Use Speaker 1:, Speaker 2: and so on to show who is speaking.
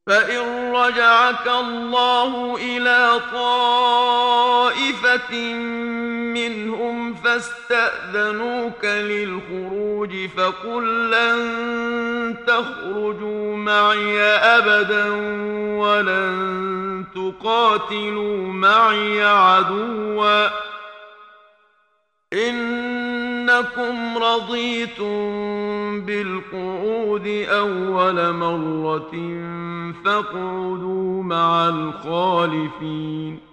Speaker 1: فإن رجعك الله إلى طائفة منهم فاستأذنوك للخروج فقل لن تخرجوا معي أبدا ولن تقاتلوا معي عدوا إنكم رضيتم بالقعود أول مرة فاقعدوا مع الخالفين